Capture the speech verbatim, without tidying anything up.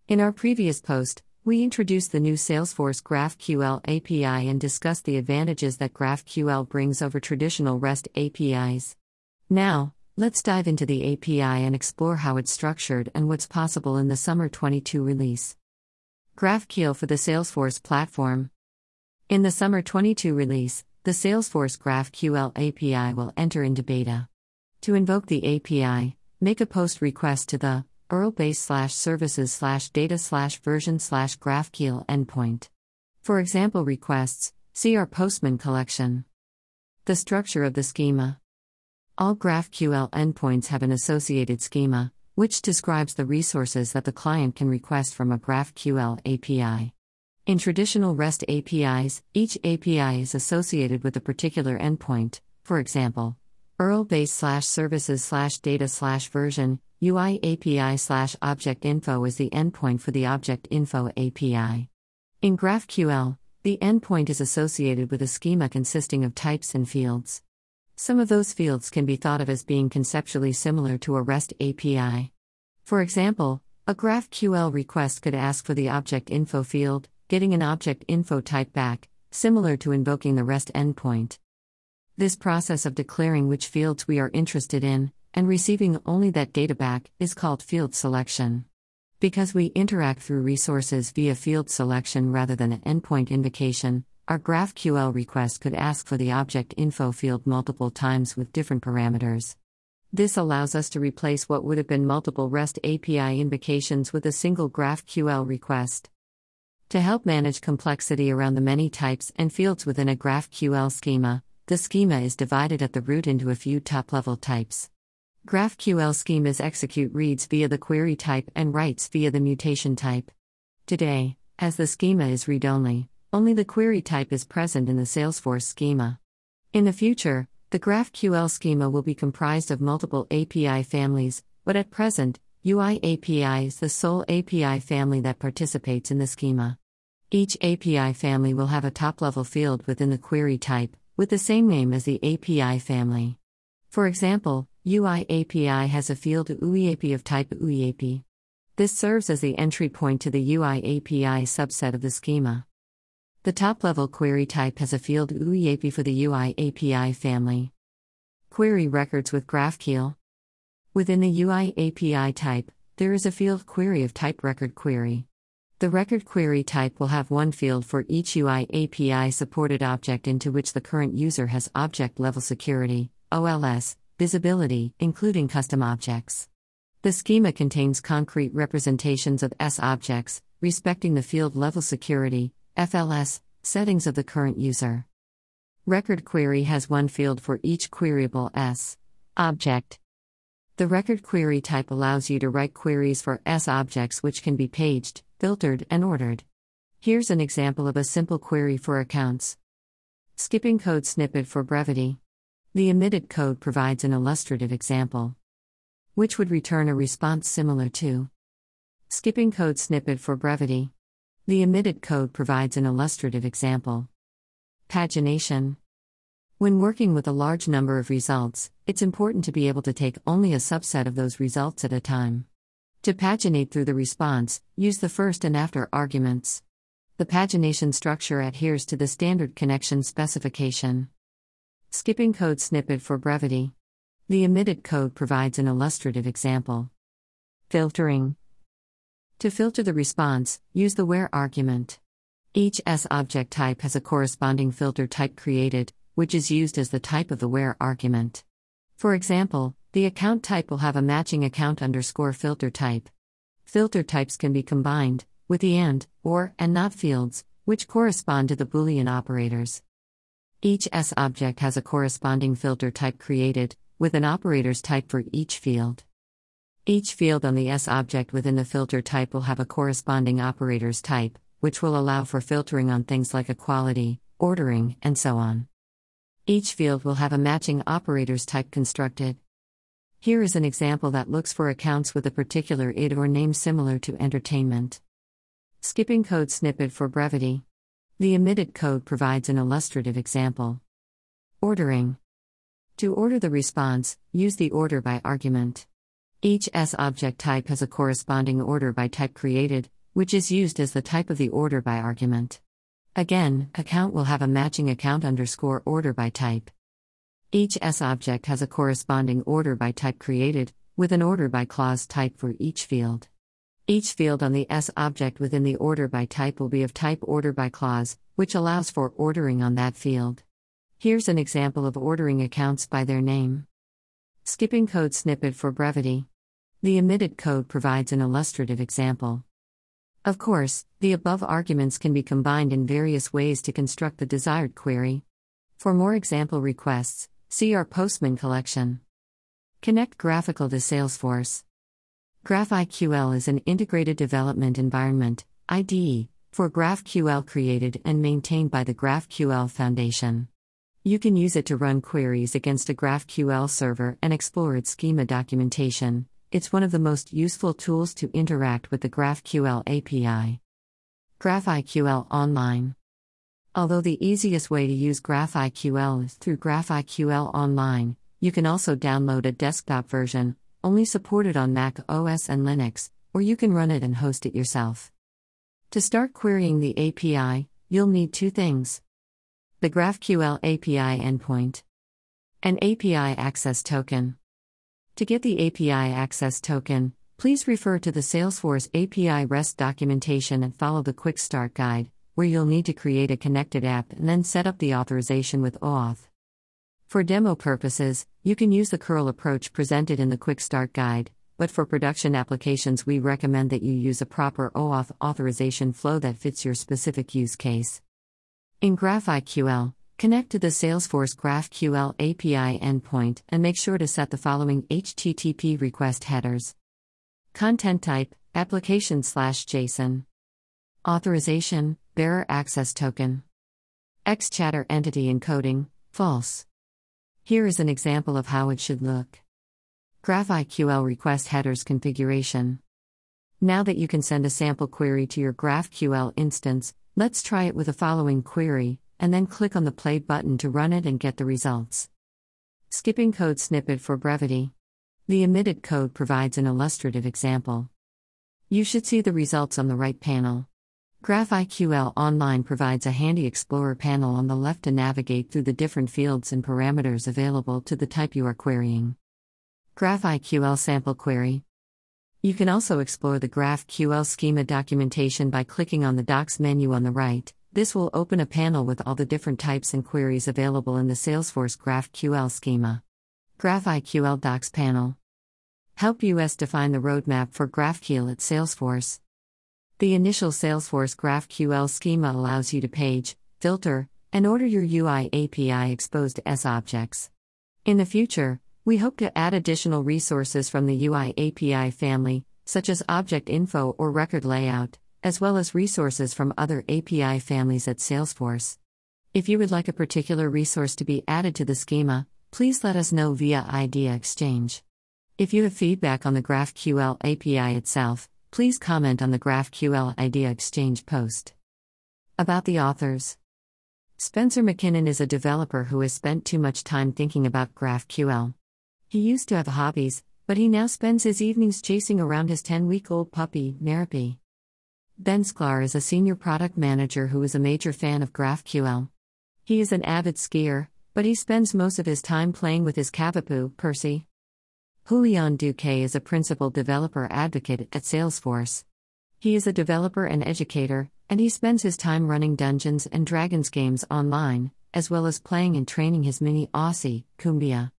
In our previous post, we introduced the new Salesforce GraphQL A P I and discussed the advantages that GraphQL brings over traditional REST A P Is. Now, let's dive into the A P I and explore how it's structured and what's possible in the Summer twenty-two release. GraphQL for the Salesforce platform. In the Summer twenty-two release, the Salesforce GraphQL A P I will enter into beta. To invoke the A P I, make a post request to the U R L base slash services slash data slash version slash GraphQL endpoint. For example requests, see our Postman collection. The structure of the schema. All GraphQL endpoints have an associated schema, which describes the resources that the client can request from a GraphQL A P I. In traditional REST A P Is, each A P I is associated with a particular endpoint, for example, U R L base slash services slash data slash version, U I A P I slash object info is the endpoint for the object info A P I. In GraphQL, the endpoint is associated with a schema consisting of types and fields. Some of those fields can be thought of as being conceptually similar to a REST A P I. For example, a GraphQL request could ask for the object info field, getting an object info type back, similar to invoking the REST endpoint. This process of declaring which fields we are interested in, and receiving only that data back, is called field selection. Because we interact through resources via field selection rather than an endpoint invocation, our GraphQL request could ask for the object info field multiple times with different parameters. This allows us to replace what would have been multiple REST A P I invocations with a single GraphQL request. To help manage complexity around the many types and fields within a GraphQL schema, the schema is divided at the root into a few top-level types. GraphQL schemas execute reads via the query type and writes via the mutation type. Today, as the schema is read-only, only the query type is present in the Salesforce schema. In the future, the GraphQL schema will be comprised of multiple A P I families, but at present, U I A P I is the sole A P I family that participates in the schema. Each A P I family will have a top-level field within the query type, with the same name as the A P I family. For example, U I A P I has a field U I A P of type U I A P. This serves as the entry point to the U I A P I subset of the schema. The top-level query type has a field U I A P for the U I A P I family. Query records with GraphQL. Within the U I A P I type, there is a field query of type record query. The record query type will have one field for each U I A P I supported object into which the current user has object level security, O L S, visibility, including custom objects. The schema contains concrete representations of S objects, respecting the field level security, F L S, settings of the current user. Record query has one field for each queryable S object. The record query type allows you to write queries for S objects which can be paged, filtered, and ordered. Here's an example of a simple query for accounts. Skipping code snippet for brevity. The omitted code provides an illustrative example, which would return a response similar to skipping code snippet for brevity. The omitted code provides an illustrative example. Pagination. When working with a large number of results, it's important to be able to take only a subset of those results at a time. To paginate through the response, use the first and after arguments. The pagination structure adheres to the standard connection specification. Skipping code snippet for brevity. The omitted code provides an illustrative example. Filtering. To filter the response, use the where argument. Each S object type has a corresponding filter type created, which is used as the type of the where argument. For example, the account type will have a matching account underscore filter type. Filter types can be combined with the and, or, and not fields, which correspond to the Boolean operators. Each S object has a corresponding filter type created, with an operator's type for each field. Each field on the S object within the filter type will have a corresponding operator's type, which will allow for filtering on things like equality, ordering, and so on. Each field will have a matching operator's type constructed. Here is an example that looks for accounts with a particular I D or name similar to entertainment. Skipping code snippet for brevity. The omitted code provides an illustrative example. Ordering. To order the response, use the order by argument. Each S object type has a corresponding order by type created, which is used as the type of the order by argument. Again, account will have a matching account underscore order by type. Each S object has a corresponding order by type created, with an order by clause type for each field. Each field on the S object within the order by type will be of type order by clause, which allows for ordering on that field. Here's an example of ordering accounts by their name. Skipping code snippet for brevity. The omitted code provides an illustrative example. Of course, the above arguments can be combined in various ways to construct the desired query. For more example requests, see our Postman collection. Connect Graphical to Salesforce. GraphIQL is an integrated development environment, I D E, for GraphQL created and maintained by the GraphQL Foundation. You can use it to run queries against a GraphQL server and explore its schema documentation. It's one of the most useful tools to interact with the GraphQL A P I. GraphIQL Online. Although the easiest way to use GraphIQL is through GraphIQL Online, you can also download a desktop version, only supported on Mac O S and Linux, or you can run it and host it yourself. To start querying the A P I, you'll need two things: the GraphQL A P I endpoint, an A P I access token. To get the A P I access token, please refer to the Salesforce A P I REST documentation and follow the Quick Start Guide, where you'll need to create a connected app and then set up the authorization with OAuth. For demo purposes, you can use the curl approach presented in the Quick Start Guide, but for production applications we recommend that you use a proper OAuth authorization flow that fits your specific use case. In GraphIQL, connect to the Salesforce GraphQL A P I endpoint and make sure to set the following H T T P request headers. Content type, application slash JSON. Authorization, bearer access token. Xchatter entity encoding, false. Here is an example of how it should look. GraphIQL request headers configuration. Now that you can send a sample query to your GraphQL instance, let's try it with the following query, and then click on the play button to run it and get the results. Skipping code snippet for brevity. The omitted code provides an illustrative example. You should see the results on the right panel. GraphIQL Online provides a handy Explorer panel on the left to navigate through the different fields and parameters available to the type you are querying. GraphIQL sample query. You can also explore the GraphQL schema documentation by clicking on the Docs menu on the right. This will open a panel with all the different types and queries available in the Salesforce GraphQL schema. GraphIQL Docs panel. Help us define the roadmap for GraphQL at Salesforce. The initial Salesforce GraphQL schema allows you to page, filter, and order your U I A P I exposed S objects. In the future, we hope to add additional resources from the U I A P I family, such as object info or record layout, as well as resources from other A P I families at Salesforce. If you would like a particular resource to be added to the schema, please let us know via Idea Exchange. If you have feedback on the GraphQL A P I itself, please comment on the GraphQL Idea Exchange post. About the authors. Spencer McKinnon is a developer who has spent too much time thinking about GraphQL. He used to have hobbies, but he now spends his evenings chasing around his ten-week-old puppy, Merope. Ben Sklar is a senior product manager who is a major fan of GraphQL. He is an avid skier, but he spends most of his time playing with his Cavapoo, Percy. Julian Duque is a principal developer advocate at Salesforce. He is a developer and educator, and he spends his time running Dungeons and Dragons games online, as well as playing and training his mini Aussie, Cumbia.